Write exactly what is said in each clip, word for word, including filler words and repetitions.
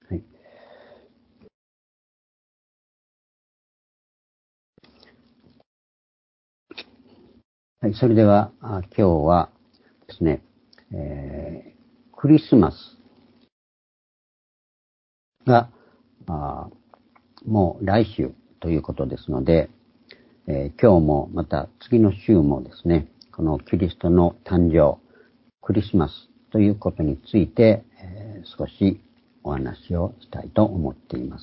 はい。はい、それでは、あ今日はですね、えー、クリスマスが、あもう来週ということですので、えー今日もまた次の週もですね、このキリストの誕生、クリスマスということについて、えー少しお話をしたいと思っています。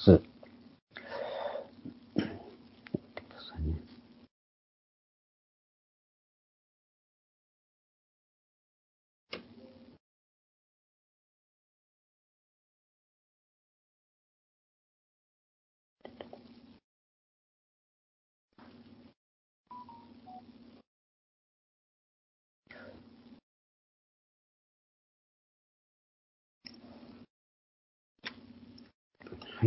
はい。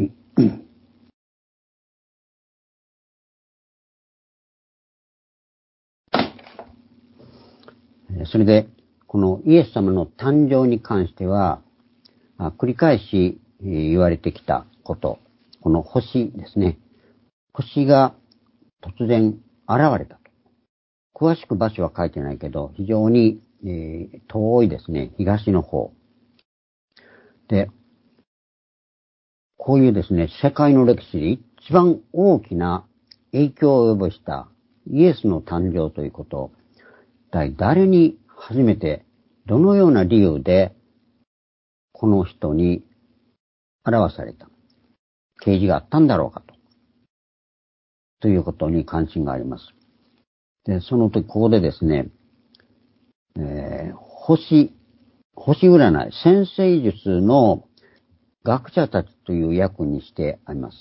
それで、このイエス様の誕生に関しては、繰り返し言われてきたこと、この星ですね。星が突然現れたと。詳しく場所は書いてないけど、非常に、えー、遠いですね、東の方。で、こういうですね、世界の歴史で一番大きな影響を及ぼしたイエスの誕生ということを、一体誰に初めて、どのような理由で、この人に表された、啓示があったんだろうかと、ということに関心があります。で、その時、ここでですね、えー、星、星占い、占星術の学者たちという訳にしてあります。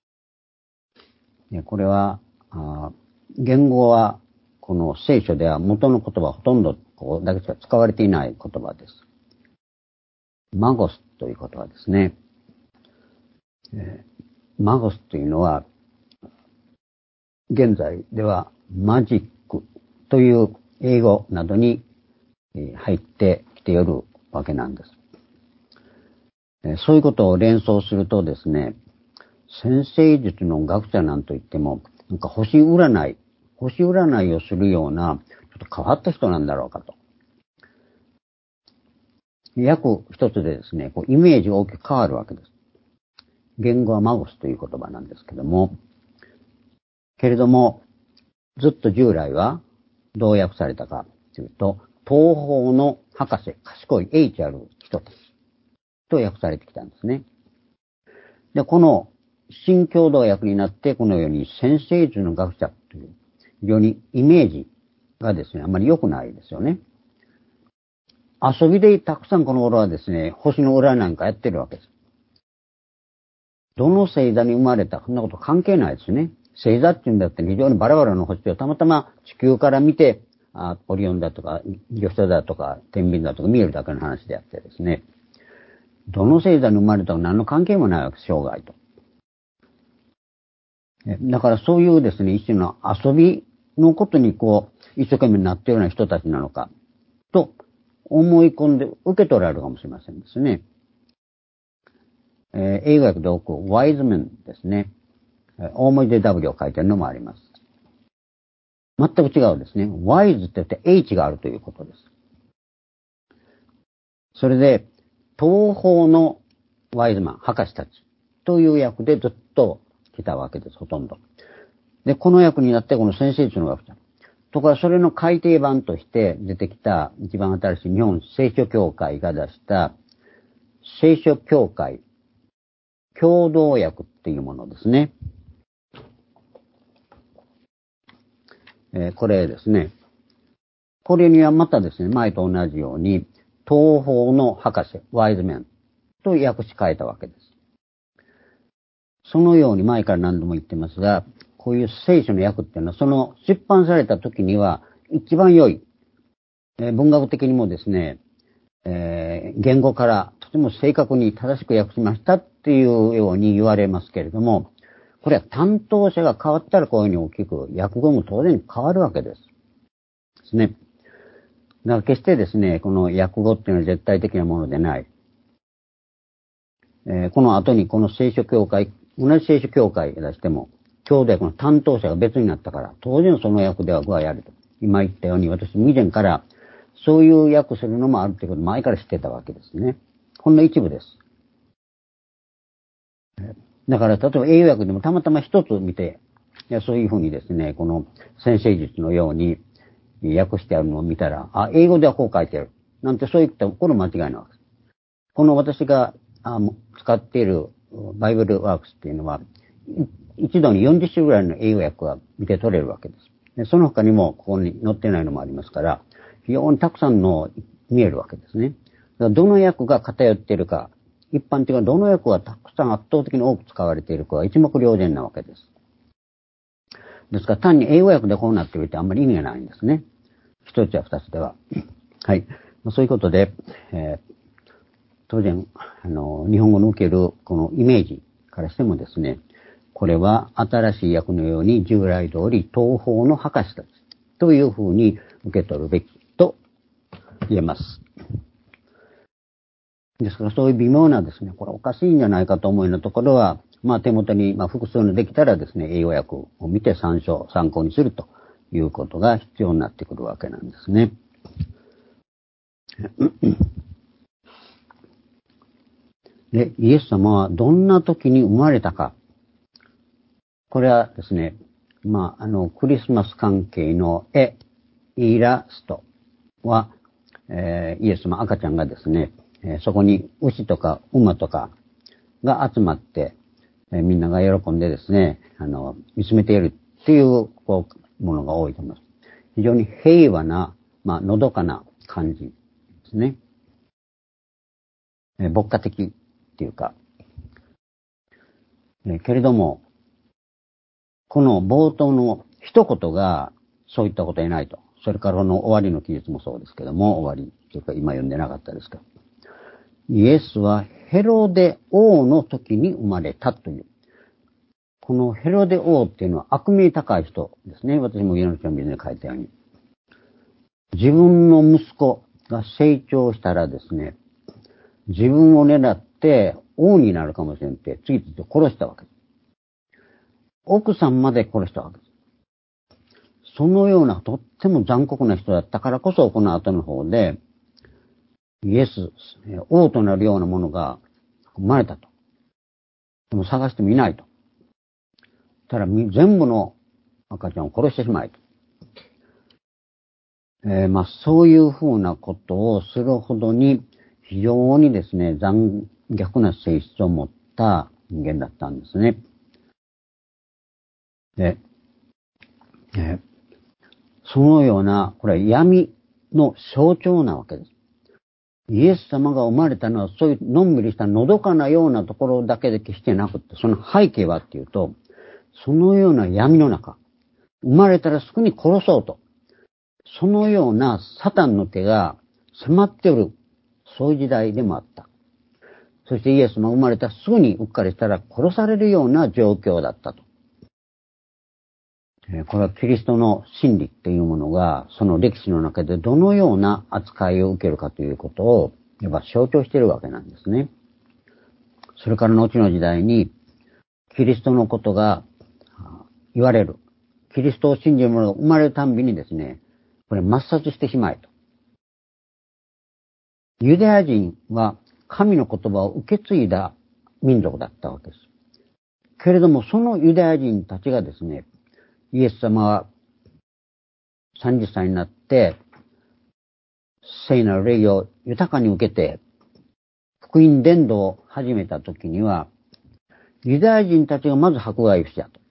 でこれは、あ言語は、この聖書では元の言葉ほとんどここだけしか使われていない言葉です。マゴスという言葉ですね。えー、マゴスというのは、現在ではマジックという英語などに入ってきているわけなんです。そういうことを連想するとですね、占星術の学者なんといっても、なんか星占い、星占いをするような、ちょっと変わった人なんだろうかと。訳一つでですね、こうイメージが大きく変わるわけです。言語はマゴスという言葉なんですけども、けれども、ずっと従来はどう訳されたかというと、東方の博士、賢い H ある人たちと訳されてきたんですね。で、この新共同訳になって、このように占星術の学者という、非常にイメージがですね、あまり良くないですよね。遊びでたくさんこの頃はですね、星の占いなんかやってるわけです。どの星座に生まれたか、そんなこと関係ないですね。星座っていうんだって非常にバラバラの星をたまたま地球から見て、あオリオンだとか、魚座だとか、天秤だとか見えるだけの話であってですね、どの星座に生まれたか何の関係もないわけです、生涯と。だからそういうですね、一種の遊びのことにこう、一生懸命なっているような人たちなのか、と思い込んで受け取られるかもしれませんですね。えー、英語訳で多く、ワイズメンですね。大文字で W を書いてあるのもあります。全く違うですね。ワイズって言って H があるということです。それで、東方のワイズマン、博士たちという訳でずっと来たわけです、ほとんど。で、この訳になってこの占星術の学者。ところがそれの改訂版として出てきた一番新しい日本聖書協会が出した聖書協会共同訳っていうものですね。えー、これですね。これにはまたですね、前と同じように東方の博士、ワイズメンと訳し替えたわけです。そのように前から何度も言ってますが、こういう聖書の訳っていうのは、その出版された時には一番良い、えー、文学的にもですね、えー、言語からとても正確に正しく訳しましたっていうように言われますけれども、これは担当者が変わったらこういうふうに大きく訳語も当然変わるわけです。ですね。だから決してですね、この訳語っていうのは絶対的なものでない。 えー、この後にこの聖書協会、同じ聖書協会が出しても、兄弟この担当者が別になったから、当然その役では具合あると。今言ったように、私以前からそういう役するのもあるということを前から知ってたわけですね。ほんの一部です。だから、例えば英語訳でもたまたま一つ見て、いやそういうふうにですね、この先生術のように訳してあるのを見たら、あ、英語ではこう書いてある。なんてそういったこれ間違いなわけです。この私があ使っているバイブルワークスっていうのは、一度によんじゅっ種ぐらいの英語訳が見て取れるわけです。でその他にもここに載ってないのもありますから、非常にたくさんの見えるわけですね。だからどの訳が偏っているか、一般的にどの訳がたくさん圧倒的に多く使われているかは一目瞭然なわけです。ですから単に英語訳でこうなっているってあんまり意味がないんですね。一つや二つでは。はい。そういうことで、えー、当然、あの、日本語の受けるこのイメージからしてもですね、これは新しい訳のように従来通り東方の博士たちというふうに受け取るべきと言えます。ですからそういう微妙なですね、これおかしいんじゃないかと思うようなところは、まあ手元にまあ複数のできたらですね、英語訳を見て参照、参考にするということが必要になってくるわけなんですね。で、イエス様はどんな時に生まれたか。これはですね、まあ、あの、クリスマス関係の絵、イラストは、えー、イエス様赤ちゃんがですね、えー、そこに牛とか馬とかが集まって、えー、みんなが喜んでですね、あの、見つめているっていう、こう、ものが多いと思います。非常に平和な、まあ、のどかな感じですね。えー、牧歌的っていうか、えー、けれども、この冒頭の一言がそういったことはないと。それからこの終わりの記述もそうですけども、終わりというか今読んでなかったですけど。イエスはヘロデ王の時に生まれたという。このヘロデ王っていうのは悪名高い人ですね。私も家の人の水に書いたように。自分の息子が成長したらですね、自分を狙って王になるかもしれんって次々と殺したわけです。奥さんまで殺したわけです。そのようなとっても残酷な人だったからこそ、この後の方で、イエス、王となるようなものが生まれたと。でも探してもいないと。ただ全部の赤ちゃんを殺してしまえと。えー、まあそういうふうなことをするほどに非常にですね、残虐な性質を持った人間だったんですね。で、えー、そのような、これは闇の象徴なわけです。イエス様が生まれたのはそういうのんびりしたのどかなようなところだけで決してなくって、その背景はっていうと、そのような闇の中、生まれたらすぐに殺そうと、そのようなサタンの手が迫っておる、そういう時代でもあった。そしてイエス様が生まれたらすぐにうっかりしたら殺されるような状況だったと。これはキリストの真理っていうものが、その歴史の中でどのような扱いを受けるかということを、やっぱ象徴しているわけなんですね。それから後の時代に、キリストのことが言われる。キリストを信じる者が生まれるたんびにですね、これ抹殺してしまえと。ユダヤ人は神の言葉を受け継いだ民族だったわけです。けれども、そのユダヤ人たちがですね、イエス様はさんじゅっさいになって、聖なる霊を豊かに受けて、福音伝道を始めた時には、ユダヤ人たちがまず迫害をしたと。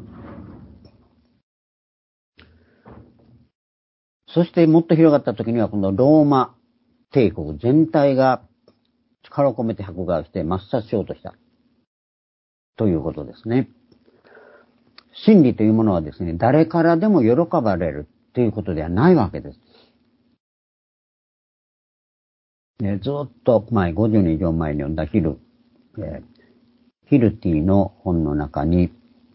そしてもっと広がった時には、このローマ帝国全体が力を込めて迫害をして抹殺しようとした。ということですね。真理というものはですね、誰からでも喜ばれるということではないわけです。ね、ずっと前、ごじゅうねん以上前に読んだヒル、えー、ヒルティの本の中に、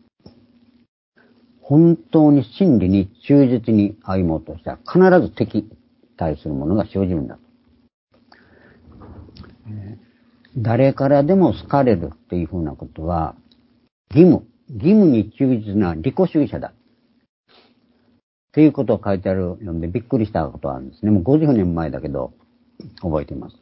本当に真理に忠実に歩もうとしたら必ず敵に対するものが生じるんだと。えー、 誰からでも好かれるっていうふうなことは、義務、義務に忠実な利己主義者だ。っていうことを書いてあるのでびっくりしたことがあるんですね。もうごじゅうねんまえだけど、覚えています。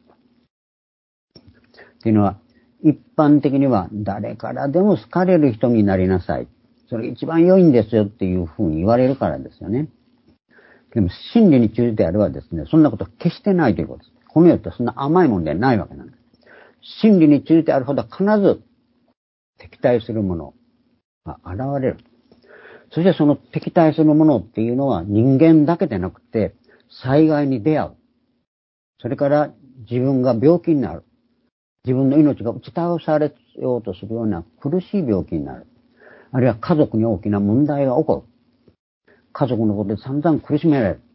っていうのは、一般的には誰からでも好かれる人になりなさい。それ一番良いんですよっていうふうに言われるからですよね。でも真理に忠実であればですね、そんなこと決してないということです。この世ってそんな甘いもんではないわけなんです。真理に忠実であるほど必ず敵対するものが現れる。そしてその敵対するものっていうのは人間だけでなくて災害に出会う。それから自分が病気になる。自分の命が打ち倒されようとするような苦しい病気になる。あるいは家族に大きな問題が起こる。家族のことで散々苦しめられる。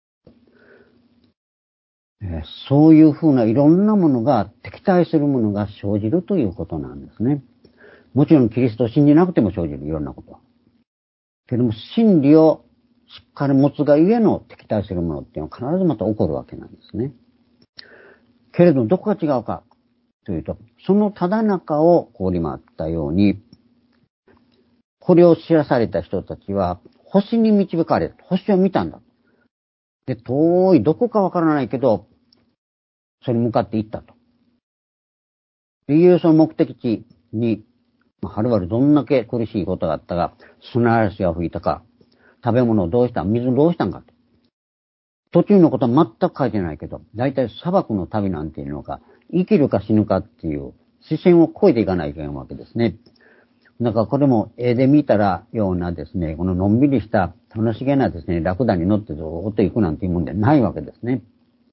えー、そういうふうないろんなものが敵対するものが生じるということなんですね。もちろんキリストを信じなくても生じるいろんなことは。けども真理をしっかり持つがゆえの敵対するものっていうのは必ずまた起こるわけなんですね。けれどどこが違うかというと、そのただ中をここにもあったように、これを知らされた人たちは星に導かれる。星を見たんだ。で、遠いどこかわからないけど、それに向かって行ったと。いうその目的地に、はるばるどんだけ苦しいことがあったか、砂嵐が吹いたか、食べ物をどうした水どうしたんかと。途中のことは全く書いてないけど、だいたい砂漠の旅なんていうのが、生きるか死ぬかっていう視線を超えていかないといけないわけですね。だからこれも絵で見たらようなですね、こののんびりした楽しげなですね、ラクダに乗ってずーっと行くなんていうもんではないわけですね。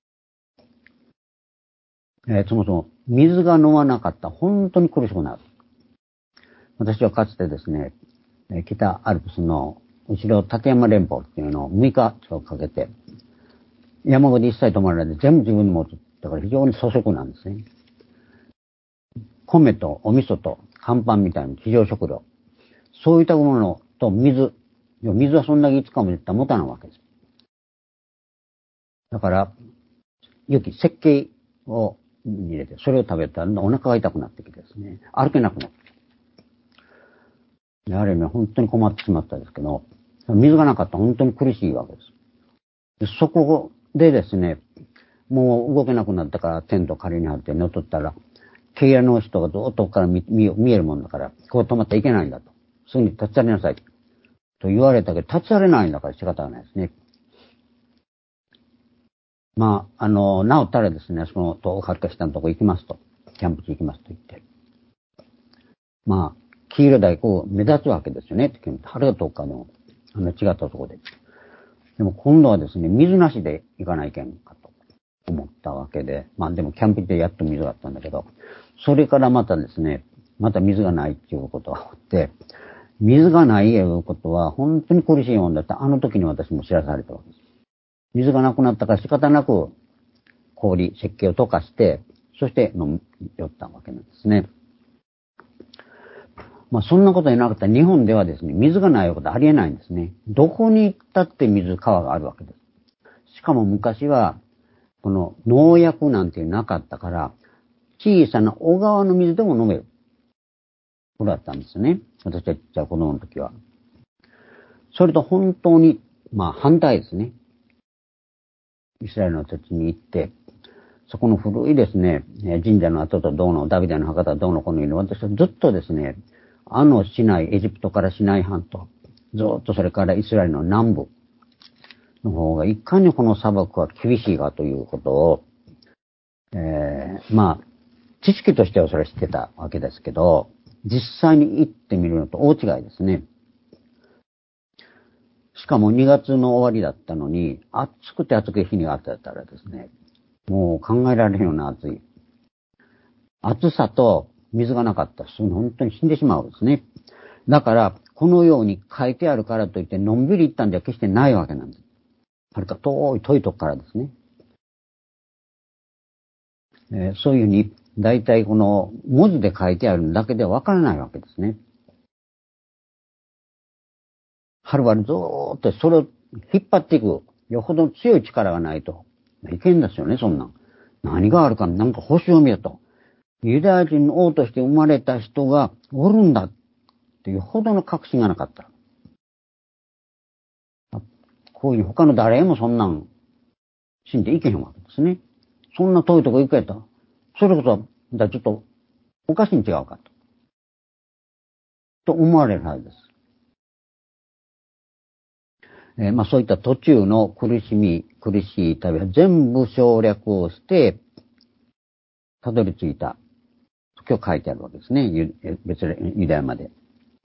えー、そもそも水が飲まなかったら本当に苦しくなる。私はかつてですね、北アルプスの後ろ立山連峰っていうのをむいかかけて、山小で一切止まらないで全部自分で持つ。だから非常に粗食なんですね。米とお味噌と乾パンみたいな非常食料。そういったものと水。水はそんだけいつかも言ったら持たないわけです。だから、雪、石鹸を入れて、それを食べたらお腹が痛くなってきてですね、歩けなくなって。あれね、本当に困ってしまったんですけど、水がなかったら本当に苦しいわけです。でそこでですね、もう動けなくなったからテント仮に張って寝とったら、軽屋の人がずっとから 見, 見えるもんだから、ここ止まったらいけないんだと。すぐに立ち去りなさい。と言われたけど、立ち去れないんだから仕方がないですね。まあ、あの、治ったらですね、その、遠かった下のとこ行きますと。キャンプ地行きますと言って。まあ、黄色大根目立つわけですよね。春が遠くかの、あの違ったところで。でも今度はですね、水なしで行かないけんかと思ったわけで、まあでもキャンプ地でやっと水があったんだけど、それからまたですね、また水がないっていうことがあって、水がないいうことは本当に苦しいもんだって、あの時に私も知らされたわけです。水がなくなったから仕方なく氷、石鹸を溶かして、そして飲み寄ったわけなんですね。まあそんなことになかったら日本ではですね、水がないことはありえないんですね。どこに行ったって水、川があるわけです。しかも昔は、この農薬なんてなかったから、小さな小川の水でも飲める。これだったんですね。私たちは子供の時は。それと本当に、まあ反対ですね。イスラエルの土地に行って、そこの古いですね、神社の跡とどうの、ダビデの墓とどうのこのいうの、私はずっとですね、あのシナイ、エジプトからシナイ半島、ずっとそれからイスラエルの南部の方が、いかにこの砂漠は厳しいかということを、えー、まあ、知識としてはそれは知ってたわけですけど、実際に行ってみるのと大違いですね。しかもにがつの終わりだったのに、暑くて暑く日にがあったらですね、もう考えられるような暑い。暑さと水がなかったら本当に死んでしまうんですね。だから、このように書いてあるからといって、のんびり行ったんじゃ決してないわけなんです。はるか遠い遠いとこからですね。えー、そういうふうに、だいたいこの文字で書いてあるだけではわからないわけですね。はるばるずーっとそれを引っ張っていく、よほど強い力がないといけんですよね、そんなん。何があるか、なんか星を見ると。 ユダヤ人の王として生まれた人がおるんだっていうほどの確信がなかった。こういう他の誰もそんなん信じていけへんわけですね。そんな遠いとこ行くやったら、それこそ、じゃあちょっとおかしいに違うかと。と思われるはずです。えー、まあそういった途中の苦しみ、苦しい旅は全部省略をして、たどり着いた。今日書いてあるわけですね。別ユダヤまで。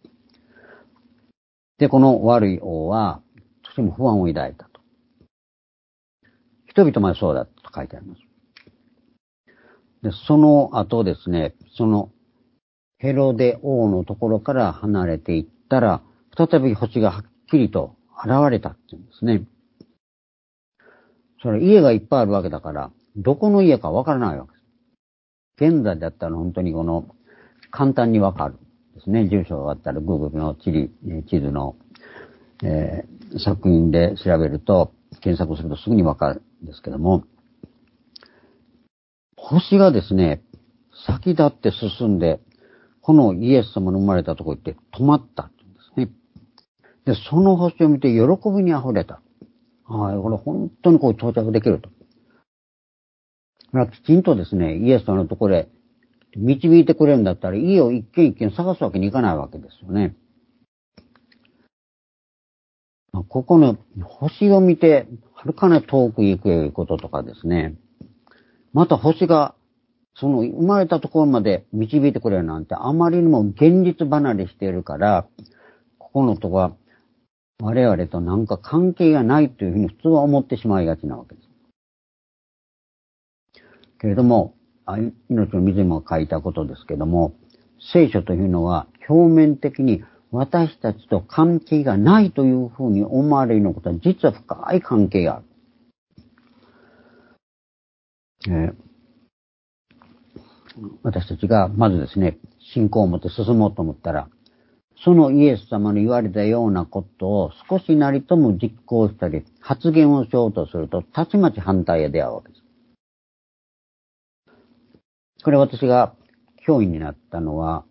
で、この悪い王は、とても不安を抱いたと。人々までそうだと書いてあります。で、その後ですね、そのヘロデ王のところから離れていったら、再び星がはっきりと現れたっていうんですね。それ家がいっぱいあるわけだから、どこの家かわからないわけです。現在だったら本当にこの、簡単にわかるですね。住所があったら Google の地理、地図の、えー、作品で調べると、検索するとすぐにわかるんですけども、星がですね、先立って進んで、このイエス様の生まれたところ行って止まったって言うんですね。で、その星を見て喜びに溢れた。はい、これ本当にこう到着できると。きちんとですね、イエス様のところへ導いてくれるんだったら、家を一軒一軒探すわけにいかないわけですよね。ここの星を見て、はるかな遠く行くということとかですね。また星が、その生まれたところまで導いてくれるなんて、あまりにも現実離れしているから、ここのとこは我々となんか関係がないというふうに普通は思ってしまいがちなわけです。けれども、命の水も書いたことですけども、聖書というのは表面的に私たちと関係がないというふうに思われるようなことは実は深い関係がある。えー、私たちがまずですね、信仰を持って進もうと思ったら、そのイエス様の言われたようなことを少しなりとも実行したり、発言をしようとすると、たちまち反対へ出会うわけです。これ私が教員になったのは、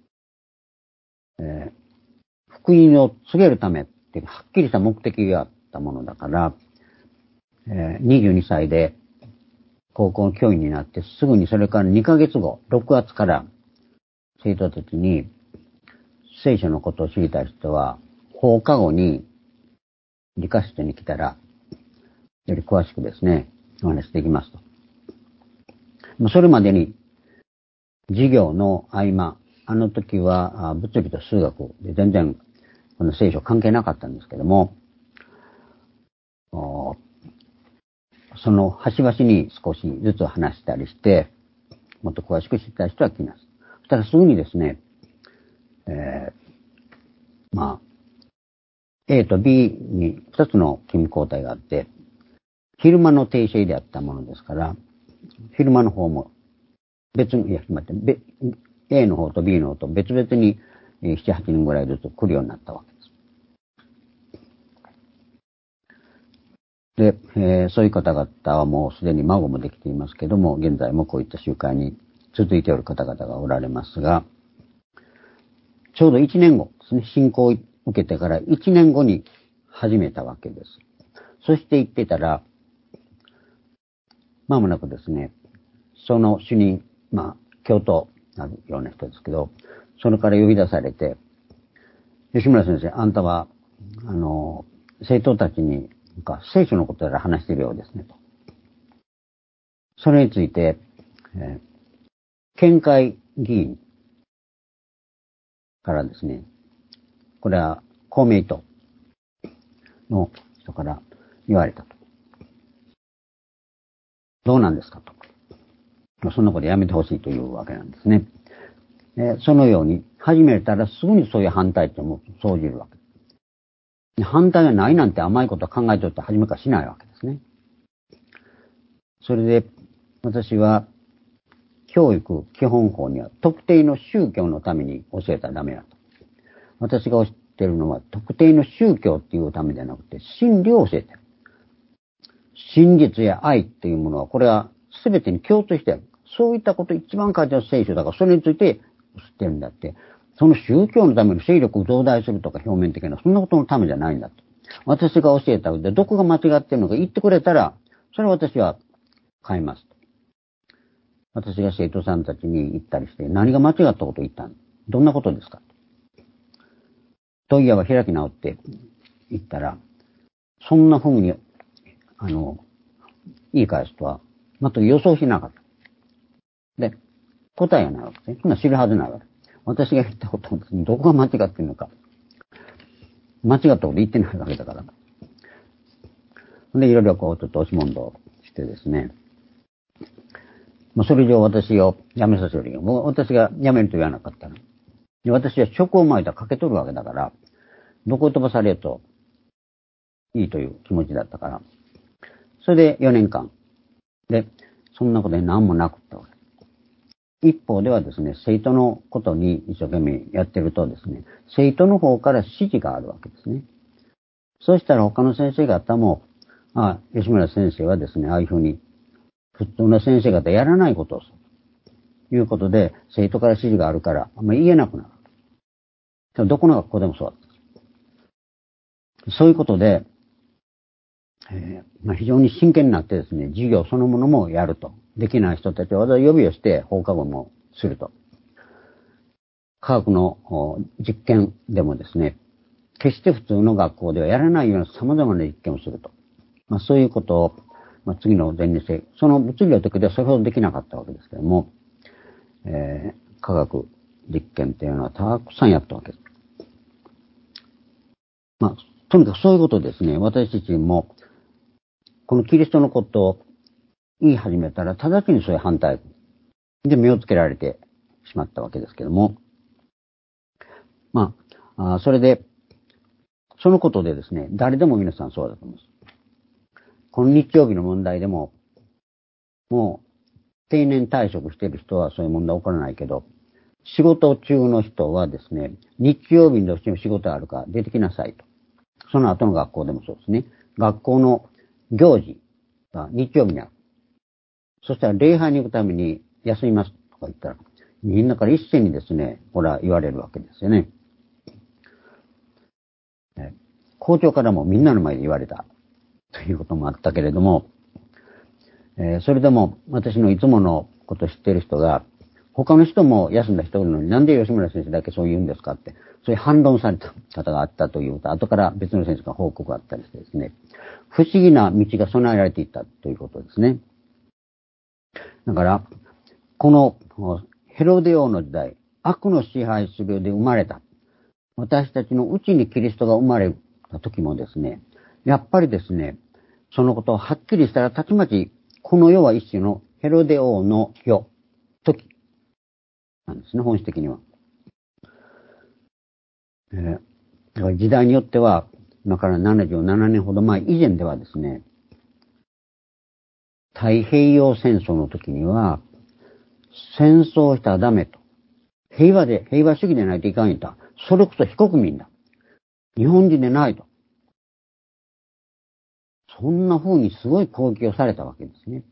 えー、福音を告げるためっていうはっきりした目的があったものだから、えー、にじゅうにさいで高校の教員になってすぐにそれからにかげつご、ろくがつから生徒たちに聖書のことを知りたい人は放課後に理科室に来たらより詳しくですね、お話できますと。それまでに授業の合間、あの時は物理と数学で全然この聖書関係なかったんですけども、その端々に少しずつ話したりして、もっと詳しく知りたい人は来ます。そしたらすぐにですね、えー、まあ、A と B に二つの勤務交代があって、昼間の定性であったものですから、昼間の方も別に、いや、待って、A の方と B の方と別々になな、はちにんぐらいずつ来るようになったわけです。で、えー、そういう方々はもうすでに孫もできていますけども、現在もこういった集会に続いておる方々がおられますが、ちょうどいちねんごですね、信仰を受けてからいちねんごに始めたわけです。そして言ってたら、まもなくですね、その主任、まあ、教頭なるような人ですけど、それから呼び出されて、吉村先生、あんたは、あの、生徒たちに、なんか聖書のことから話しているようですね、と。それについて、えー、県会議員からですね、これは公明党の人から言われたと。どうなんですかと。そんなことやめてほしいというわけなんですね。えー、そのように始めたらすぐにそういう反対っても生じるわけです。反対がないなんて甘いことを考えておいて初めからしないわけですね。それで私は教育基本法には特定の宗教のために教えたらダメだと。私が教えているのは特定の宗教っていうためじゃなくて真理を教えている。真実や愛っていうものはこれは全てに共通している。 そういったこと一番書いてある聖書だから、それについて知ってるんだって。その宗教のための勢力を増大するとか表面的な、そんなことのためじゃないんだと。私が教えたので、どこが間違ってるのか言ってくれたら、それは私は変えます。私が生徒さんたちに言ったりして、何が間違ったことを言ったの？どんなことですか？問屋は開き直って言ったら、そんな風に、あの、言い返すとは、全く予想しなかった。で、答えがないわけですね。そんな知るはずないわけ。私が言ったことをどこが間違ってるのか。間違ったこと言ってないわけだから。で、いろいろこう、ちょっと押し問答してですね。まあ、それ以上私を辞めさせるよ。もう私が辞めると言わなかったら。で、私は職を巻いたらかけ取るわけだから、どこへ飛ばされるといいという気持ちだったから。それでよねんかん。で、そんなことで何もなくったわけ。一方ではですね、生徒のことに一生懸命やってるとですね、生徒の方から指示があるわけですね。そうしたら他の先生方も、あ、吉村先生はですね、ああいうふうに普通の先生方やらないことをする。ということで、生徒から指示があるから、あんまり言えなくなる。どこの学校でもそうだった。そういうことで、えーまあ、非常に真剣になってですね、授業そのものもやると。できない人たちをわざわざ呼びをして放課後もすると。科学の実験でもですね、決して普通の学校ではやらないような様々な実験をすると。まあ、そういうことを、まあ、次の前日生、その物理の時ではそれほどできなかったわけですけども、えー、科学実験っていうのはたくさんやったわけです。まあ、とにかくそういうことですね、私自身も、このキリストのことを言い始めたら、直ちにそういう反対で目をつけられてしまったわけですけども、まあ、あそれで、そのことでですね、誰でも皆さんそうだと思います。この日曜日の問題でも、もう定年退職している人はそういう問題起こらないけど、仕事中の人はですね、日曜日にどうしても仕事あるから出てきなさいと。その後の学校でもそうですね。学校の行事が日曜日にある。そしたら礼拝に行くために休みますとか言ったら、みんなから一斉にですね、ほら言われるわけですよね。校長からもみんなの前で言われたということもあったけれども、えー、それでも私のいつものことを知っている人が、他の人も休んだ人いるのになんで吉村先生だけそう言うんですかって、そういう反論された方があったということ、後から別の先生が報告があったりしてですね、不思議な道が備えられていたということですね。だから、このヘロデ王の時代、悪の支配する世で生まれた。私たちのうちにキリストが生まれた時もですね、やっぱりですね、そのことをはっきりしたら、たちまち、この世は一種のヘロデ王の世、時、なんですね、本質的には。えー、だから時代によっては、今からななじゅうななねんほど前以前ではですね、太平洋戦争の時には、戦争したらダメと。平和で、平和主義でないといかんと。それこそ非国民だ。日本人でないと。そんな風にすごい攻撃をされたわけですね。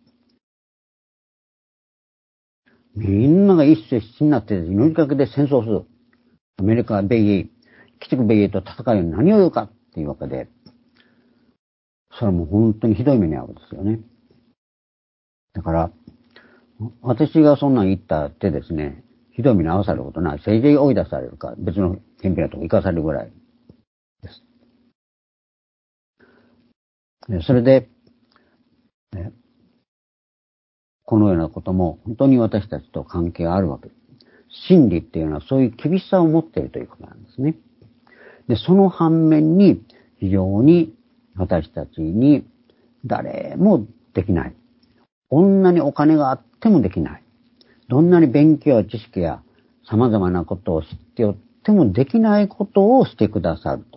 みんなが一斉必死になって命がけで戦争する。アメリカ、米英、基地米英と戦うように何を言うかっていうわけで、それはもう本当にひどい目に遭うんですよね。だから、私がそんなん言ったってですね、ひどい目に遭わされることない。せいぜい追い出されるか、別の天秤なとこ行かされるぐらいです。それで、このようなことも本当に私たちと関係があるわけです。真理っていうのはそういう厳しさを持っているということなんですね。で、その反面に非常に私たちに誰もできない。こんなにお金があってもできない。どんなに勉強や知識や様々なことを知っておってもできないことをしてくださると。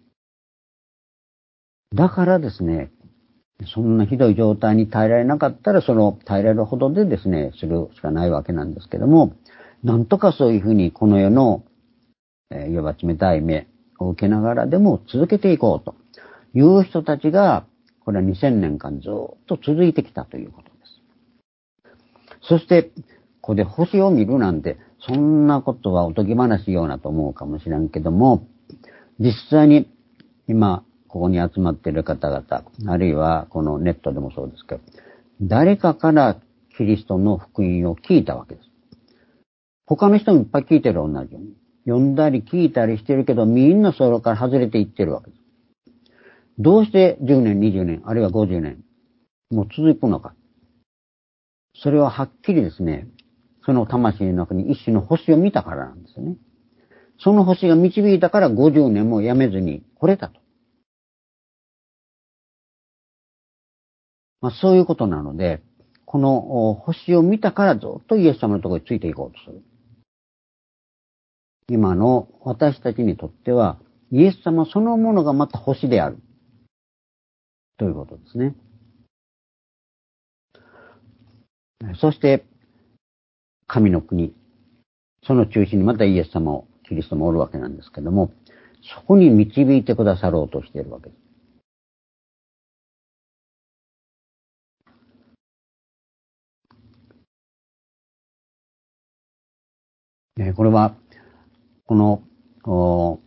だからですね、そんなひどい状態に耐えられなかったら、その耐えられるほどでですね、するしかないわけなんですけども、なんとかそういうふうにこの世の、えー、いわば冷たい目を受けながらでも続けていこうという人たちが、これはにせんねんかんずっと続いてきたということです。 そして、ここで星を見るなんて、そんなことはおとぎ話ようなと思うかもしれんけども、実際に今、ここに集まっている方々、あるいはこのネットでもそうですけど、誰かからキリストの福音を聞いたわけです。他の人もいっぱい聞いてる同じように。読んだり聞いたりしてるけど、みんなそれから外れていってるわけです。どうしてじゅうねん、にじゅうねん、あるいはごじゅうねんも続くのか。それははっきりですね、その魂の中に一種の星を見たからなんですよね。その星が導いたからごじゅうねんもやめずに来れたと。まあそういうことなので、この星を見たからずっとイエス様のところについていこうとする。今の私たちにとっては、イエス様そのものがまた星である。ということですね。そして、神の国。その中心にまたイエス様を、キリストもおるわけなんですけども、そこに導いてくださろうとしているわけです。これは、この、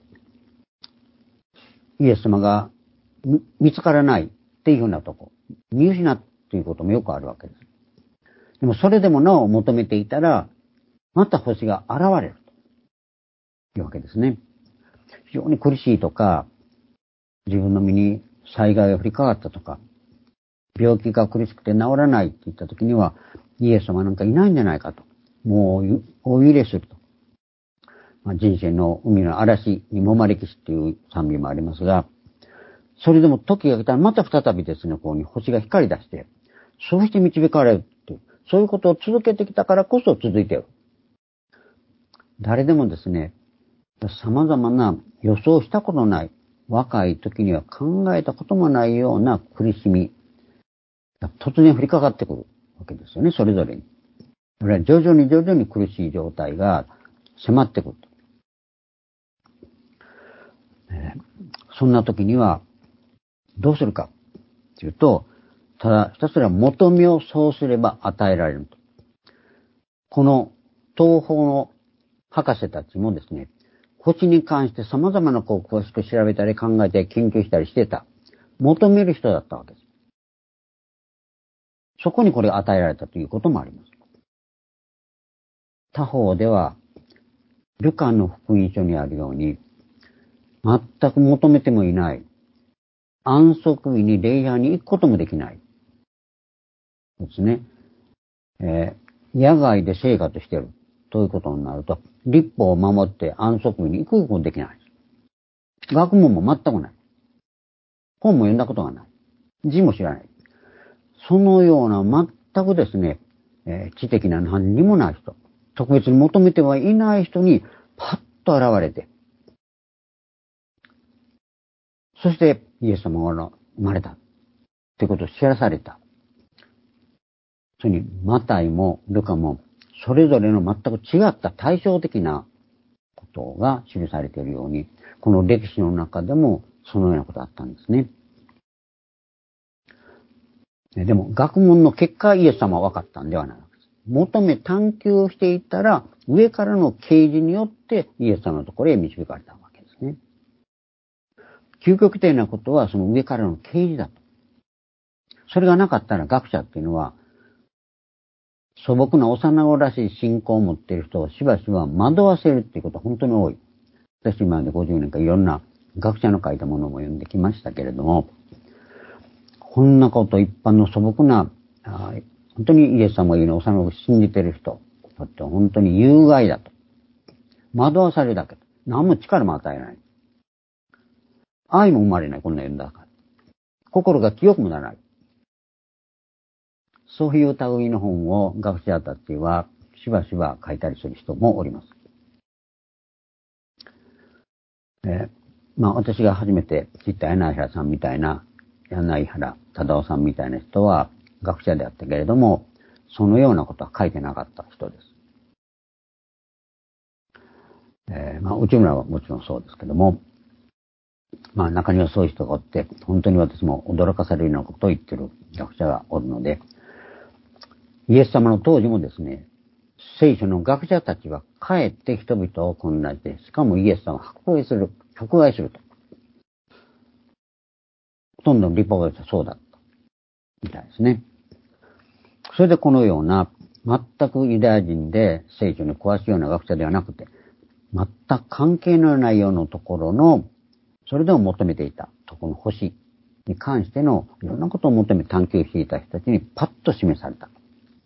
イエス様が見つからないっていうふうなとこ、見失っていうこともよくあるわけです。でもそれでもなお求めていたら、また星が現れるというわけですね。非常に苦しいとか、自分の身に災害が降りかかったとか、病気が苦しくて治らないって言った時には、イエス様なんかいないんじゃないかと。もう大揺れすると。まあ、人生の海の嵐にもまれきしっていう賛美もありますが、それでも時が来たらまた再びですね、ここに星が光り出して、そうして導かれるっていう、そういうことを続けてきたからこそ続いている。誰でもですね、様々な予想したことない、若い時には考えたこともないような苦しみが突然降りかかってくるわけですよね、それぞれに。それは徐々に徐々に苦しい状態が迫ってくると。そんな時にはどうするかというと、ただひたすら求めをそうすれば与えられると。この東方の博士たちもですね、星に関して様々なこう詳しく調べたり考えて研究したりしてた。求める人だったわけです。そこにこれが与えられたということもあります。他方では、ルカの福音書にあるように、全く求めてもいない。安息日に礼拝に行くこともできない。ですね。えー、野外で生活している。ということになると、立法を守って安息日に行くこともできない。学問も全くない。本も読んだことがない。字も知らない。そのような全くですね、えー、知的な何にもない人、特別に求めてはいない人にパッと現れて、そしてイエス様が生まれたということを知らされた。それにマタイもルカもそれぞれの全く違った対照的なことが記されているように、この歴史の中でもそのようなことがあったんですね。でも学問の結果イエス様は分かったんではないわけです。求め探求していったら上からの啓示によってイエス様のところへ導かれたわけですね。究極的なことはその上からの啓示だと。それがなかったら学者っていうのは素朴な幼子らしい信仰を持っている人をしばしば惑わせるっていうことは本当に多い。私今までごじゅうねんかいろんな学者の書いたものも読んできましたけれども、こんなこと一般の素朴な、本当にイエス様が言うのを幼子を信じている人だって本当に有害だと。惑わされるだけ。何も力も与えない。愛も生まれない、こんな世の中。心が清くもならない。そういう類の本を学者たちはしばしば書いたりする人もおります。えー、まあ私が初めて知った柳原さんみたいな、柳原忠夫さんみたいな人は学者であったけれども、そのようなことは書いてなかった人です。えー、まあ内村はもちろんそうですけども、まあ中にはそういう人がおって、本当に私も驚かされるようなことを言ってる学者がおるので、 イエス様の当時もですね、聖書の学者たちは帰って人々を混乱して、しかもイエス様を迫害する、迫害すると。ほとんどの立法学者はそうだった。みたいですね。それでこのような、全くユダヤ人で聖書に詳しいような学者ではなくて、全く関係のないようなところの、それでも求めていたところの星に関してのいろんなことを求め探求していた人たちにパッと示された。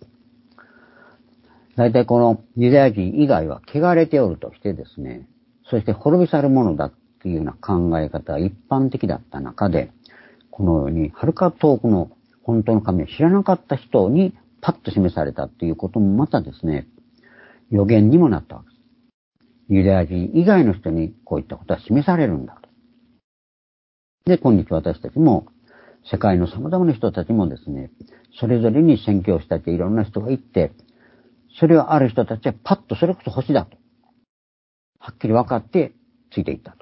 大体このユダヤ人以外は汚れておるとしてですね、そして滅び去るものだっていうような考え方が一般的だった中で、このように遥か遠くの本当の神を知らなかった人にパッと示されたっていうこともまたですね、予言にもなったわけです。ユダヤ人以外の人にこういったことは示されるんだと。で、今日私たちも世界の様々な人たちもですね、それぞれに宣教師たちいろんな人がいて、それをある人たちはパッとそれこそ星だと。はっきり分かってついていったと。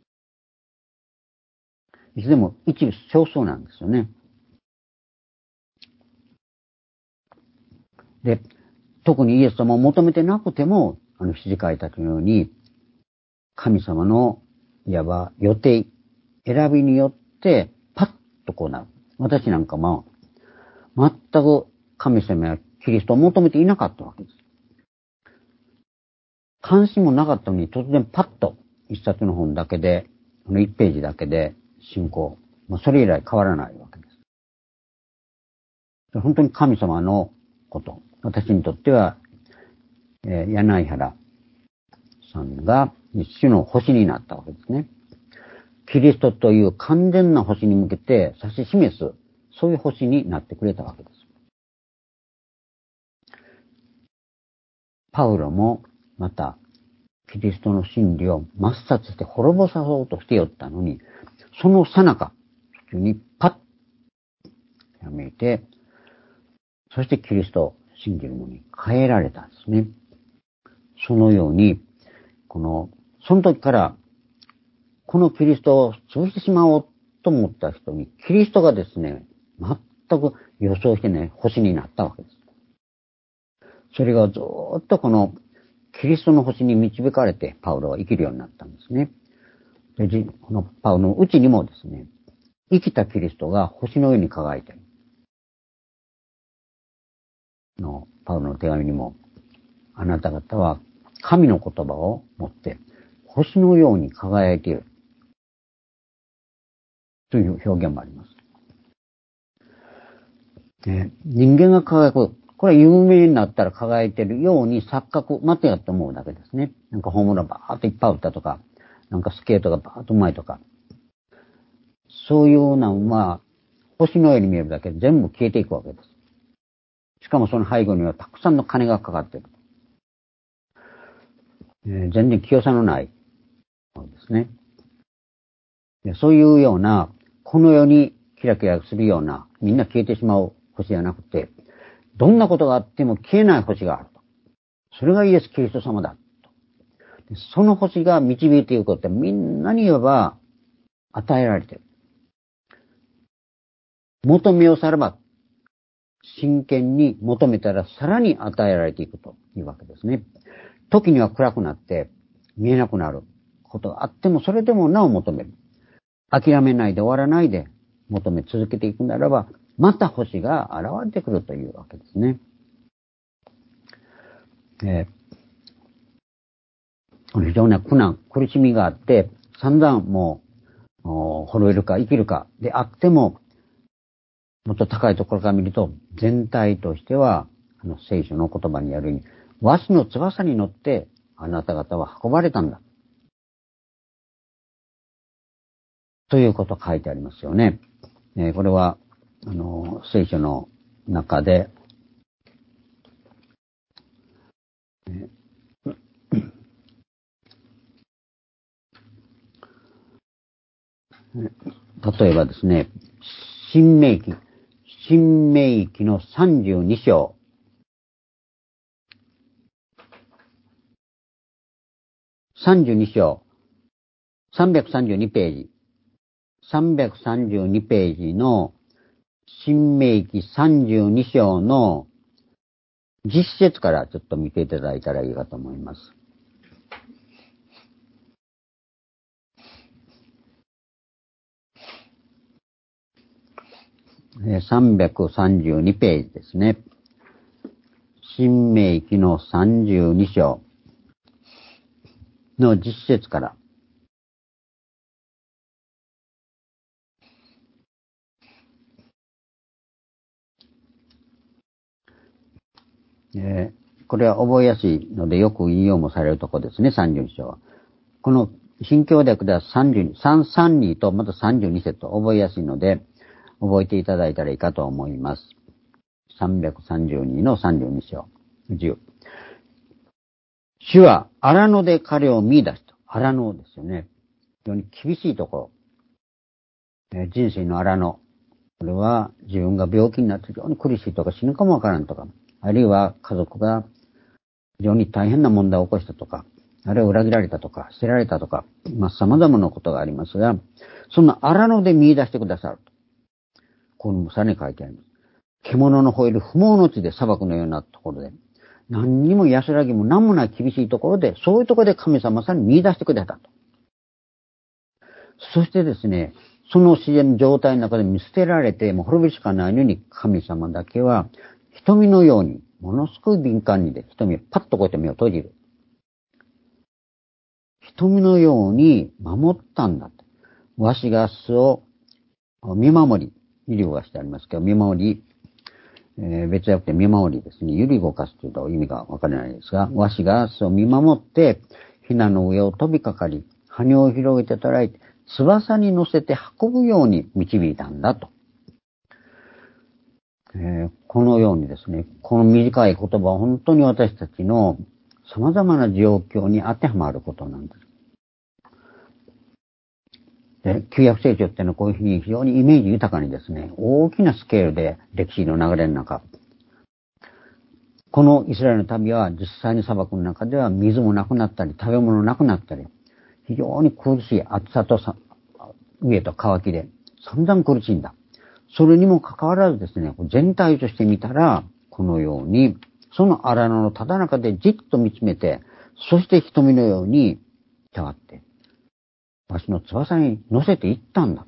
いつでも一部少数なんですよね。で、特にイエス様を求めてなくても、あの羊飼いたちのように、神様のいわば予定、選びによってパッとこうなる。私なんかも全く神様やキリストを求めていなかったわけです。関心もなかったのに突然パッと一冊の本だけで、この一ページだけで信仰。まあ、それ以来変わらないわけです。本当に神様のこと。私にとっては、えー、柳原さんが一種の星になったわけですね。キリストという完全な星に向けて指し示す、そういう星になってくれたわけです。パウロもまた、キリストの真理を抹殺して滅ぼさそうとしてよったのに、その最中、普通にパッ、やめて、そしてキリストを信じる者に変えられたんですね。そのように、この、その時から、このキリストを潰してしまおうと思った人に、キリストがですね、全く予想してね、星になったわけです。それがずーっとこの、キリストの星に導かれて、パウロは生きるようになったんですね。で、このパウロのうちにもですね、生きたキリストが星のように輝いている。の、パウロの手紙にも、あなた方は神の言葉を持って、星のように輝いている。という表現もあります。ね、人間が輝く。これは有名になったら輝いているように錯覚、待てよって思うだけですね。なんかホームランバーっといっぱい打ったとか、なんかスケートがバーっとうまいとか。そういうような、まあ、星のように見えるだけで全部消えていくわけです。しかもその背後にはたくさんの金がかかっている。えー、全然清さのないものですね。でそういうような、この世にキラキラするような、みんな消えてしまう星じゃなくて、どんなことがあっても消えない星があると。それがイエス・キリスト様だと。その星が導いていくことってみんなに言えば与えられている。求めをさらば、真剣に求めたらさらに与えられていくというわけですね。時には暗くなって見えなくなることがあっても、それでもなお求める。諦めないで終わらないで求め続けていくならば、また星が現れてくるというわけですね。えー、非常に苦難、苦しみがあって、散々もう、滅びるか生きるかであっても、もっと高いところから見ると、全体としては、あの聖書の言葉にあるように、和紙の翼に乗ってあなた方は運ばれたんだ。ということ書いてありますよね。えー、これは、あの、聖書の中で、えー、例えばですね、新明記、新明記のさんじゅうに章、さんじゅうに章、さんびゃくさんじゅうにページ、さんびゃくさんじゅうにページの新明記さんじゅうに章の実節からちょっと見ていただいたらいいかと思います。さんびゃくさんじゅうにページですね。新明記のさんじゅうに章の実節から。えー、これは覚えやすいのでよく引用もされるところですね、さんじゅうに章は。この新教訳ではさんじゅうに、さんさんにとまたさんじゅうに節覚えやすいので、覚えていただいたらいいかと思います。さんびゃくさんじゅうにのさんじゅうに章。じゅう。主は荒野で彼を見出した。荒野ですよね。非常に厳しいところ。えー、人生の荒野。これは自分が病気になって非常に苦しいとか死ぬかもわからんとか、あるいは家族が非常に大変な問題を起こしたとか、あるいは裏切られたとか、捨てられたとか、まあ様々なことがありますが、その荒野で見出してくださると。このさらに書いてあります。獣の吠える不毛の地で砂漠のようなところで、何にも安らぎも何もない厳しいところで、そういうところで神様さんに見出してくれたと。そしてですね、その自然の状態の中で見捨てられて、もう滅びしかないのに、神様だけは、瞳のように、ものすごい敏感にで、瞳をパッとこうやって目を閉じる。瞳のように守ったんだと。わしが巣を見守り、医療がしてありますけど、見守り、えー、別訳で見守りですね。揺り動かすというと意味がわからないですが、わしが巣を見守って、ひなの上を飛びかかり、羽を広げて捉えて、翼に乗せて運ぶように導いたんだと。えー、このようにですね、この短い言葉は本当に私たちの様々な状況に当てはまることなんです。で、旧約聖書っていうのはこういうふうに非常にイメージ豊かにですね、大きなスケールで歴史の流れの中、このイスラエルの旅は実際に砂漠の中では水もなくなったり、食べ物なくなったり、非常に苦しい暑さとさ飢えと渇きで散々苦しいんだ。それにもかかわらずですね、全体として見たら、このように、その荒野のただ中でじっと見つめて、そして瞳のように従って、わしの翼に乗せていったんだ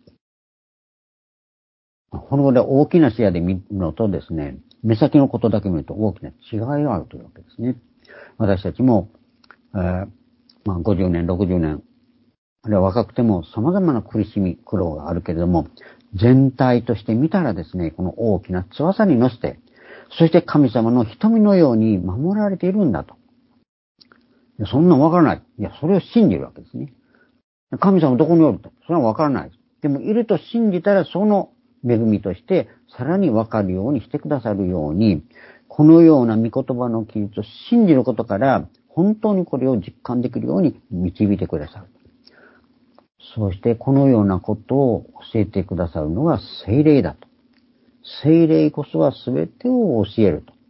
と。このぐらい大きな視野で見るのとですね、目先のことだけ見ると大きな違いがあるというわけですね。私たちも、えー、まあごじゅうねん、ろくじゅうねん、あるいは若くても様々な苦しみ、苦労があるけれども、全体として見たらですね、この大きな翼に乗せて、そして神様の瞳のように守られているんだと。そんなわからない。いや、それを信じるわけですね。神様どこにおると。それはわからない。でも、いると信じたら、その恵みとして、さらにわかるようにしてくださるように、このような御言葉の記述を信じることから、本当にこれを実感できるように導いてくださる。そして、このようなことを教えてくださるのが聖霊だと。聖霊こそは全てを教えると。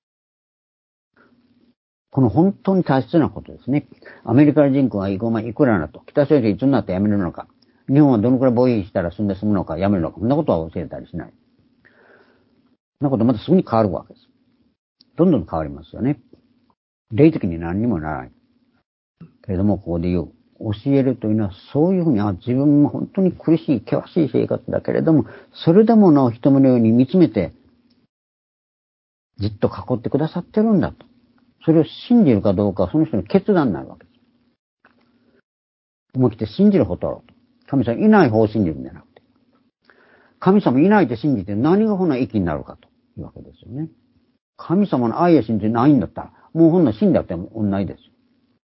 この本当に大切なことですね。アメリカ人口がいくらなと。北朝鮮いつになってやめるのか。日本はどのくらい防衛したら住んで済むのか、やめるのか。そんなことは教えたりしない。そんなことまたすぐに変わるわけです。どんどん変わりますよね。霊的に何にもならない。けれども、ここで言う。教えるというのは、そういうふうに、あ、自分も本当に苦しい、険しい生活だけれども、それでもなお瞳のように見つめて、じっと囲ってくださってるんだと。それを信じるかどうかはその人の決断になるわけです。思い切って信じる方だろうと。神様いない方を信じるんじゃなくて。神様いないって信じて何がほな益になるかというわけですよね。神様の愛を信じてないんだったら、もうほんな死んだって同じですよ。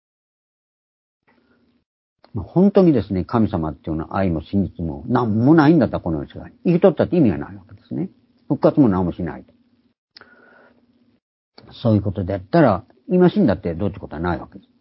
本当にですね、神様っていうのは愛も真実も何もないんだったらこの世界に。生きとったって意味がないわけですね。復活も何もしないと。そういうことでやったら、今死んだってどうってことはないわけです。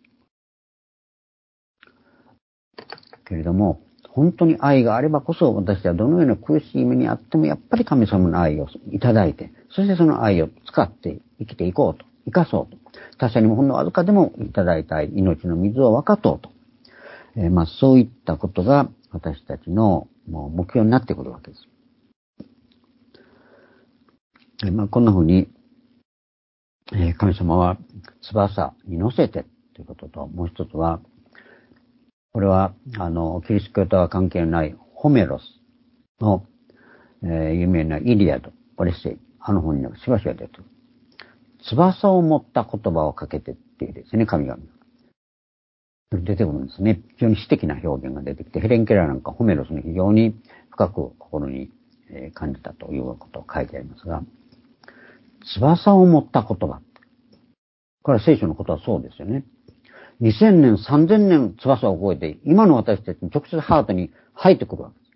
けれども、本当に愛があればこそ、私はどのような苦しい目にあっても、やっぱり神様の愛をいただいて、そしてその愛を使って生きていこうと、生かそうと。他者にもほんのわずかでもいただいたい命の水を分かとうと。えー、まあそういったことが私たちのもう目標になってくるわけです。えー、まあこんな風にえー神様は翼に乗せてということと、もう一つは、これは、あの、キリスト教とは関係のないホメロスの、えー有名なイリアド、オデッセイ、あの本にしばしば出てくる。翼を持った言葉をかけてっていうですね、神々。出てくるんですね。非常に詩的な表現が出てきて、ヘレン・ケラーなんかホメロスに非常に深く心に感じたということを書いてありますが、翼を持った言葉。これは聖書のことはそうですよね。にせんねん、さんぜんねん翼を超えて、今の私たちに直接ハートに入ってくるわけです。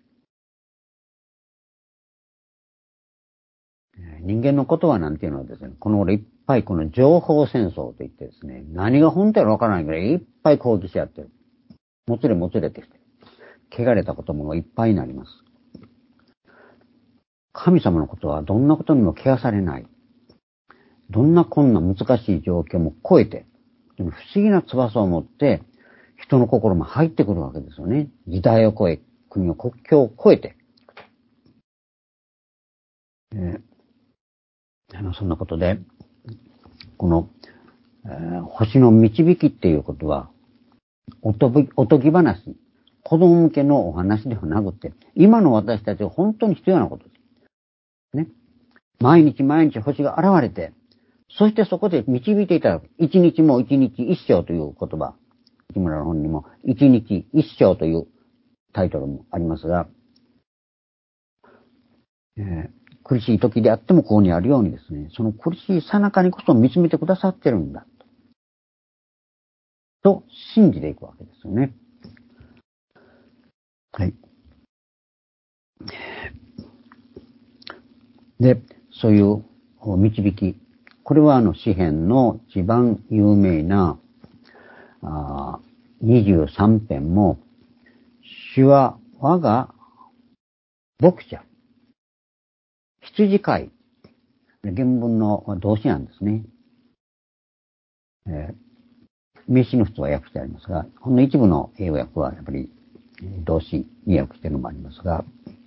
人間の言葉なんていうのはですね、この頃いっぱいこの情報戦争といってですね、何が本当やらわからないぐらいいっぱい攻撃し合ってる。もつれもつれてきてる。汚れた言葉がいっぱいになります。神様のことはどんなことにも汚されない。どんな困難難しい状況も超えて、不思議な翼を持って人の心も入ってくるわけですよね。時代を超え、国の国境を超えて。えーそんなことで、この、えー星の導きっていうことは、おとぎ、おとぎ話、子供向けのお話ではなくて、今の私たちが本当に必要なことです。ね。毎日毎日星が現れて、そしてそこで導いていただく。一日も一日一生という言葉。木村の本にも、一日一生というタイトルもありますが、えー苦しい時であってもここにあるようにですね、その苦しい最中にこそ見つめてくださってるんだ。と信じていくわけですよね。はい。で、そういう導き。これはあの詩篇の一番有名なあにじゅうさんぺんも、主は我が牧者、羊飼い。原文の動詞なんですね。えー、名詞の普通は訳してありますが、ほんの一部の英語訳はやっぱり動詞に訳しているのもありますが、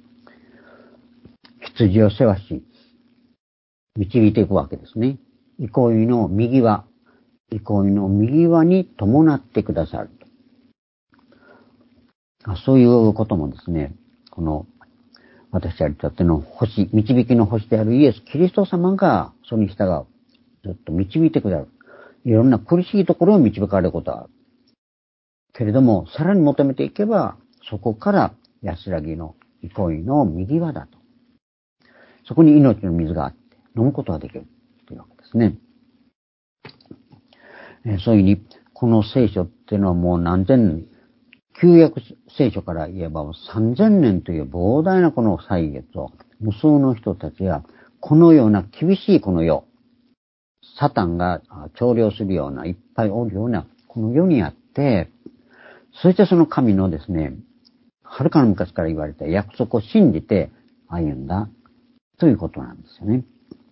羊を世話し、導いていくわけですね。憩いの右輪、憩いの右輪に伴ってくださると。そういうこともですね、この私たちにとっての星、導きの星であるイエス・キリスト様がそれに従う。ずっと導いてくださる。いろんな苦しいところを導かれることはある。けれども、さらに求めていけば、そこから安らぎの憩いの右輪だと。そこに命の水があって、飲むことができるというわけですね。えそういうふうに、この聖書っていうのはもう何千年、旧約聖書から言えば三千年という膨大なこの歳月を、無数の人たちが、このような厳しいこの世、サタンが調量するような、いっぱいおるような、この世にあって、そしてその神のですね、はるかの昔から言われた約束を信じて歩んだということなんですよね。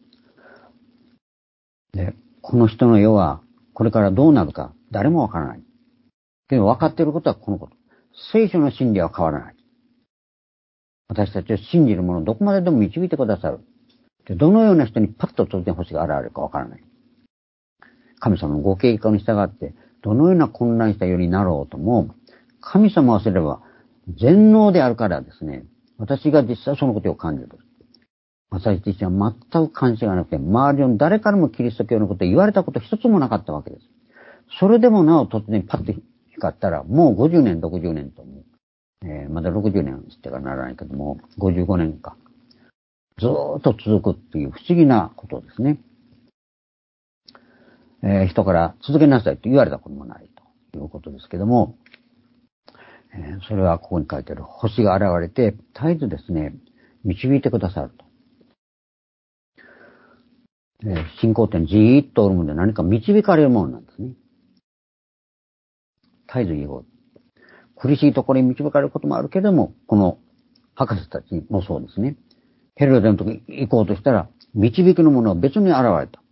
で、この人の世はこれからどうなるか誰もわからない。けど分かっていることはこのこと。聖書の真理は変わらない。私たちを信じる者どこまででも導いてくださる。でどのような人にパッと突然星が現れるかわからない。神様のご計画に従って、どのような混乱した世になろうとも、神様はすれば全能であるからですね、私が実際そのことを感じる。私自身は全く関心がなくて、周りの誰からもキリスト教のことを言われたこと一つもなかったわけです。それでもなお突然パッと光ったら、もうごじゅうねん、ろくじゅうねんとも、えー、まだろくじゅうねんしてからならないけども、ごじゅうごねんか。ずーっと続くっていう不思議なことですね。えー、人から続けなさいと言われたこともないということですけども、えー、それはここに書いてある星が現れて、絶えずですね、導いてくださると。えー、信仰ってじーっとおるもので何か導かれるものなんですね。絶えず言おう。苦しいところに導かれることもあるけれども、この博士たちもそうですね。ヘロデの時行こうとしたら、導きのものは別に現れた。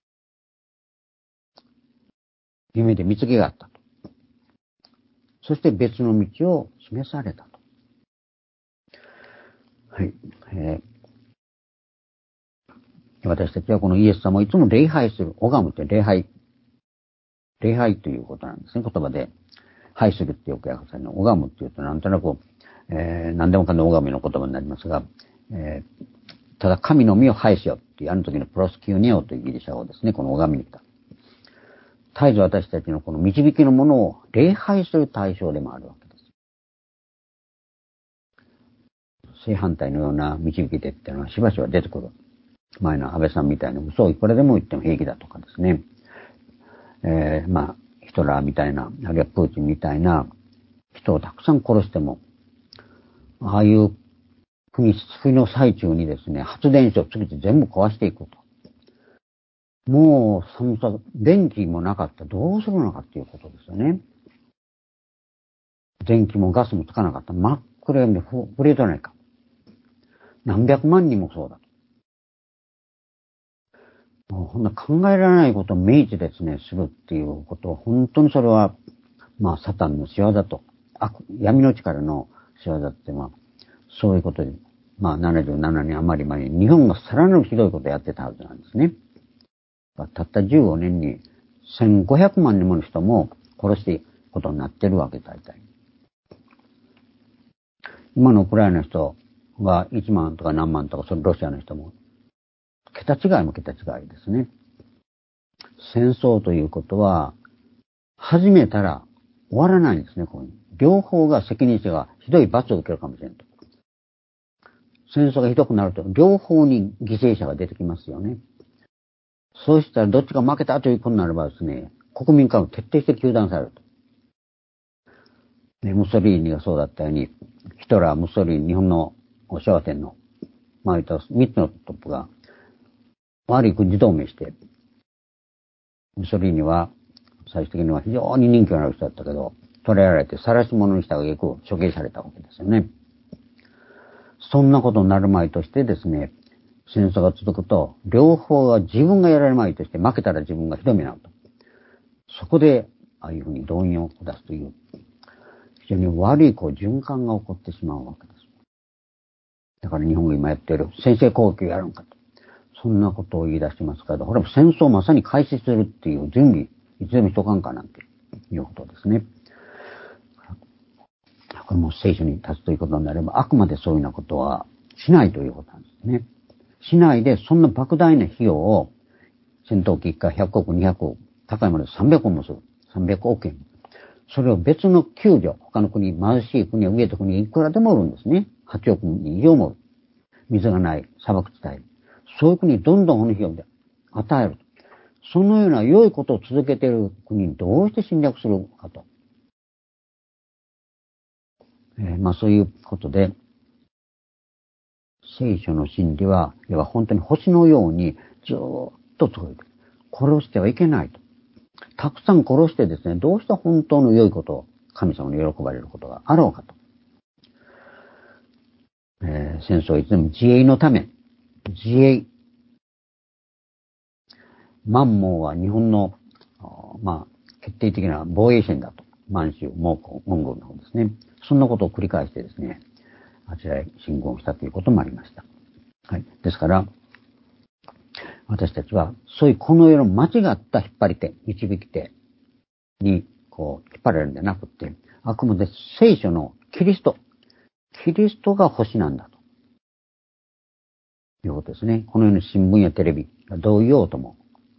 夢で見つけがあったと。そして別の道を示されたと。はい。えー私たちはこのイエス様をいつも礼拝する。拝むって礼拝。礼拝ということなんですね。言葉で。拝するってよく訳されるの。拝むっていうとなんとなく、えー、何でもかんでも拝みの言葉になりますが、えー、ただ神の身を拝しよっていうあの時のプロスキューネオというギリシャ語ですね。この拝みに来た。絶えず私たちのこの導きのものを礼拝する対象でもあるわけです。正反対のような導きでっていうのはしばしば出てくる。前の安倍さんみたいな嘘をいくらでも言っても平気だとかですね。えー、まあ、ヒトラーみたいな、あるいはプーチンみたいな人をたくさん殺しても、ああいう国、冬の最中にですね、発電所を次々全部壊していくと。もう寒さ、電気もなかった。どうするのかっていうことですよね。電気もガスもつかなかった。真っ暗闇でフレートないか。何百万人もそうだと。もうほんな考えられないことを明治ですね、するっていうことは、本当にそれは、まあ、サタンの仕業と、悪、闇の力の仕業って、まあ、そういうことで、まあ、ななじゅうななねん余り前に日本がさらなるひどいことをやってたはずなんですね。たったじゅうごねんにせんごひゃくまん人もの人も殺していくことになってるわけ、大体。今のウクライナの人がいちまんとか何万とか、それロシアの人も、桁違いも桁違いですね。戦争ということは、始めたら終わらないんですね、こういう。両方が責任者がひどい罰を受けるかもしれんと。戦争がひどくなると、両方に犠牲者が出てきますよね。そうしたらどっちが負けたということになればですね、国民からも徹底して糾弾されると。ね、ムッソリーニがそうだったように、ヒトラー、ムッソリーニ、日本の昭和天皇、まあ、三つのトップが悪い軍事同盟して、ムッソリーニは最終的には非常に人気のある人だったけど、捕らえられて晒し者にした挙句処刑されたわけですよね。そんなことになるまいとしてですね、戦争が続くと、両方が自分がやられるまいとして負けたら自分がひどい目になると。そこで、ああいうふうに動員を下すという、非常に悪いこう循環が起こってしまうわけです。だから日本が今やっている先制攻撃をやるのかと。そんなことを言い出してますから、これも戦争をまさに開始するっていう準備、いつでもしとかんかなんていうことですね。これも聖書に立つということになれば、あくまでそういうようなことはしないということなんですね。しないで、そんな莫大な費用を、戦闘機いっかいひゃくおく、にひゃくおく、高いものでさんびゃくおくもする。さんびゃくおくえん。それを別の救助、他の国、貧しい国、飢えた国、いくらでも売るんですね。はちおく以上も売る。水がない砂漠地帯。そういう国にどんどんこの費用で与える。そのような良いことを続けている国にどうして侵略するかと。えー、まあそういうことで、聖書の真理は、要は本当に星のようにずーっと続いて、殺してはいけないと。たくさん殺してですね、どうして本当の良いことを神様に喜ばれることがあろうかと。えー、戦争はいつでも自衛のため、自衛。満蒙は日本の、まあ、決定的な防衛線だと。満州、蒙古、モンゴルの方ですね。そんなことを繰り返してですね、あちらへ進軍したということもありました。はい。ですから、私たちは、そういうこの世の間違った引っ張り手、導き手に、こう、引っ張られるんじゃなくて、あくまで聖書のキリスト、キリストが星なんだと。いうことですね。このように新聞やテレビがどう言おうとも、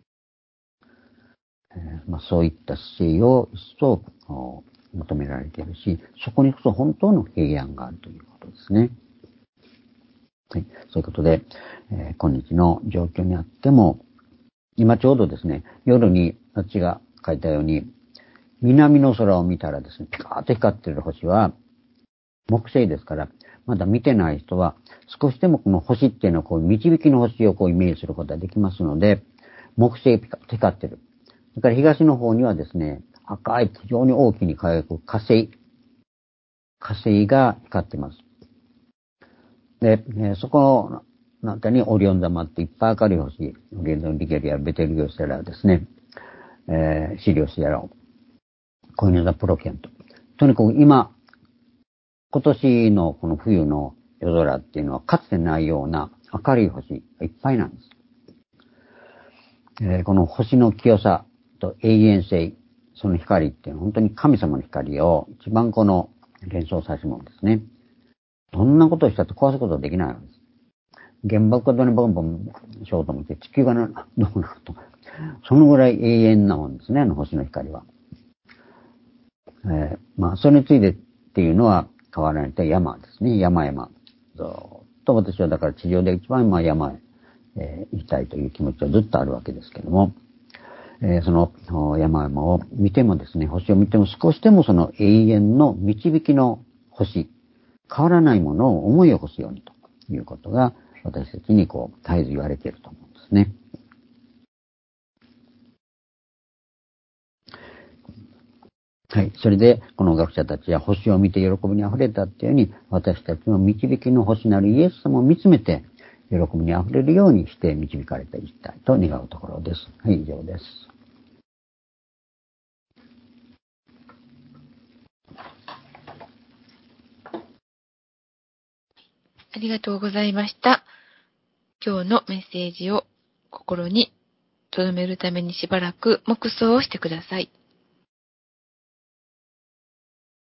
えーまあ、そういった姿勢を一層求められているし、そこにこそ本当の平安があるということですね。はい、そういうことで、えー、今日の状況にあっても、今ちょうどですね、夜に私が書いたように、南の空を見たらですね、ピカーッと光っている星は、木星ですから、まだ見てない人は、少しでもこの星っていうのはこう導きの星をこうイメージすることができますので、木星ピカッと光ってる。それから東の方にはですね、赤い非常に大きに輝く火星。火星が光っています。で、えー、そこの中にオリオン座もあっていっぱい明るい星、オリオン、リゲリア、ベテルギウスやらですね、えー、シリオスやら、コイニョ座、プロキャンと。とにかく今、今年のこの冬の夜空っていうのはかつてないような明るい星がいっぱいなんです。 えーこの星の清さと永遠性、その光っていうのは本当に神様の光を一番この連想させるものですね。どんなことをしたって壊すことはできないわけです。原爆がどれボンボンしようと思って地球がなどうなるとか、そのぐらい永遠なもんですね、あの星の光は。えー、まあ、それについてっていうのは変わられた山ですね。山々。ずっと私はだから地上で一番まあ山へ、えー行きたいという気持ちはずっとあるわけですけども、えーその山々を見てもですね、星を見ても少しでもその永遠の導きの星、変わらないものを思い起こすようにということが私たちにこう絶えず言われていると思うんですね。はい。それで、この学者たちは星を見て喜びに溢れたっていうように、私たちの導きの星なるイエス様を見つめて、喜びに溢れるようにして導かれていきたいと願うところです。はい、以上です。 ありがとうございました。今日のメッセージを心に留めるためにしばらく黙想をしてください。